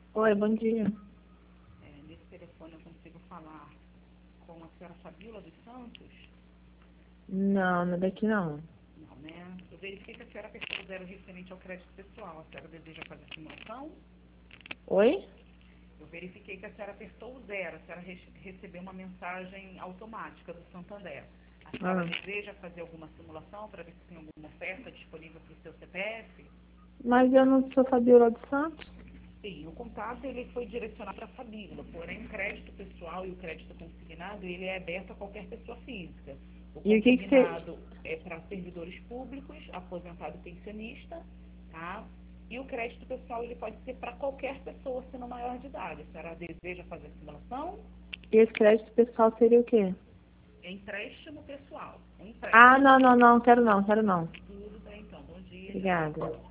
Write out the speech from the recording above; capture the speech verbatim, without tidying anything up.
Oi, bom dia. É, nesse telefone eu consigo falar com a senhora Fabíola dos Santos? Não, não é daqui não. Não, né? Eu verifiquei que a senhora apertou zero referente ao crédito pessoal. A senhora deseja fazer simulação? Oi? Eu verifiquei que a senhora apertou o zero. A senhora re- recebeu uma mensagem automática do Santander. A senhora Ah, deseja fazer alguma simulação para ver se tem alguma oferta disponível para o seu C P F? mas eu não sou Fabiola dos Santos? Sim, o contato ele foi direcionado para a família, porém o crédito pessoal e o crédito consignado ele é aberto a qualquer pessoa física. O E o que que você... consignado é para servidores públicos, aposentado e pensionista, tá? E o crédito pessoal ele pode ser para qualquer pessoa sendo maior de idade. A senhora deseja fazer a simulação? E esse crédito pessoal seria o quê? Empréstimo pessoal. Um Ah, empréstimo. não, não, não, quero não, quero não. Tudo bem, então. Bom dia, tchau, Obrigada. tchau.